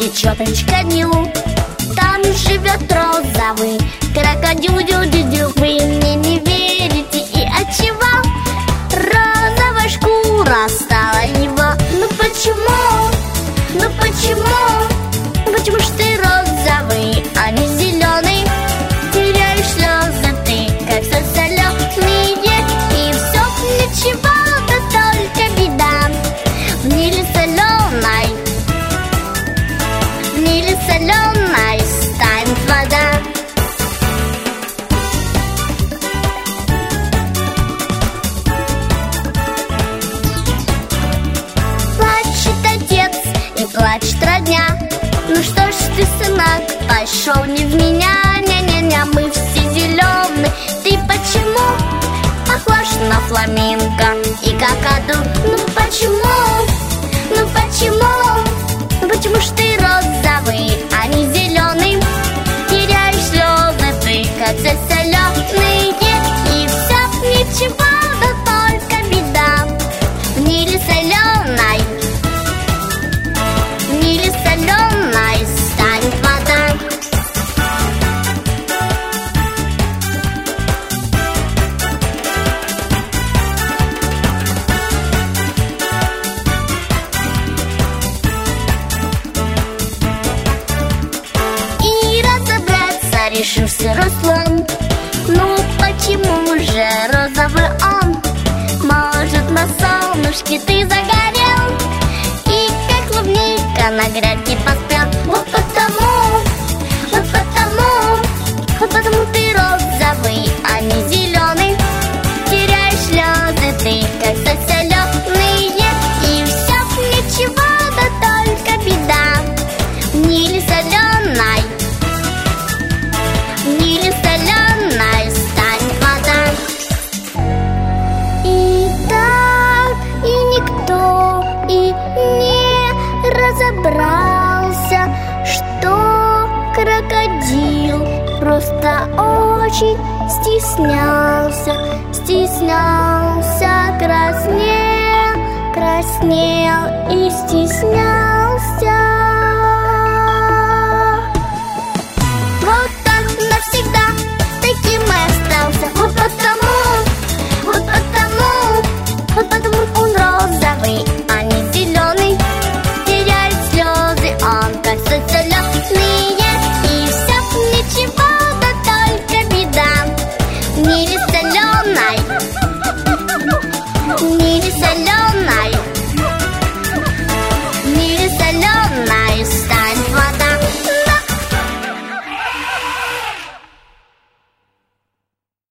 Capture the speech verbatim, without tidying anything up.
течет речка Нил. Там живет розовый крокодил. Дю-дю-дю. Вы мне не верите, и отчего розовая шкура стала его? Ну почему? Ну почему? Почему ж ты розовый, а не зеленый? Теряешь слезы ты, как все соленые. И все ничего, да только беда. В Ниле соленой, в Ниле соленой станет вода. Плачет отец и плачет родня. Ну что ж ты, сынок, пошел не в меня? Не-не-не, мы все зеленые. Ты почему похож на фламинго и какаду? Ну почему? Ну почему? Почему ж ты розовый, а не зеленый? Теряешь слезы ты, как все соленые. И все ничего, да только беда. В Ниле соленой, в Ниле соленой станет вода. И разобраться решился Руслан. Ну почему же розовый он? Может, на солнышке ты загорел и как клубника на грядке поспел. Вот потому, вот потому, вот потому ты розовый, а не зеленый. Теряешь слезы ты, как все соленые. И все ничего, да только беда. В Ниле соленой, в Ниле соленой станет вода. И так, и никто и не разобрался, что крокодил просто очень стеснялся, стеснялся, краснел, краснел и стеснялся. Вот так навсегда таким и остался. Вот потому, вот потому, вот потому он розовый, а не зеленый. Теряет слезы он, как все соленые. И все ничего, да только беда. В Ниле соленой,